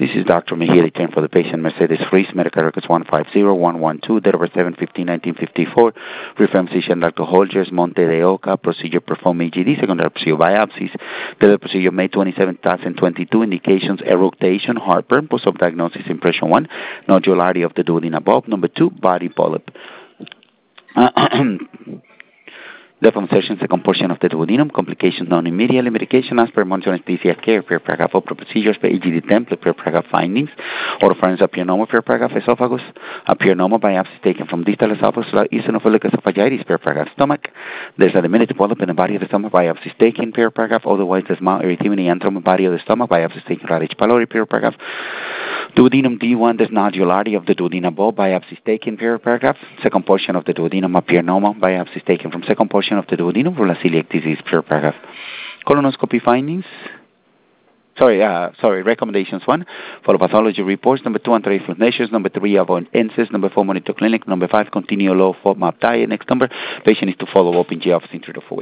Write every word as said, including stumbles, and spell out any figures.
This is Doctor Mejia, return for the patient, Mercedes Ruiz, medical records one five zero one one two, date of birth seven fifteen nineteen fifty-four, reference physician Doctor Holgers, Monte de Oca, procedure performed E G D, secondary procedure biopsies, the procedure May twenty-seventh, twenty twenty-two, indications eructation, heartburn, post-op diagnosis, impression one, nodularity of the duodenum above, number two, body polyp. Deform session, second portion of the duodenum, complications known immediately, medication as per monitor anesthesia care, per paragraph of procedures, per E G D template, per paragraph findings, oropharynx appearanoma, per paragraph esophagus, appearanoma biopsy taken from distal esophagus, eosinophilic esophagitis, per paragraph stomach, there's a diminutive polyp in the body of the stomach, biopsy taken, per paragraph, otherwise there's mild erythema antrum, body of the stomach, biopsy taken, right H. pylori, per paragraph, duodenum D one, there's nodularity of the duodenum above, biopsy taken, per paragraph, second portion of the duodenum, appearanoma, biopsy taken from second portion of the duodenum for celiac disease, per paragraph. Colonoscopy findings. Sorry, uh, sorry, recommendations one, follow pathology reports, number two, anterior inflammations, number three, avoidance, number four, monitor clinic, number five, continue low FODMAP diet, next number, patient is to follow up in G office in three to four weeks.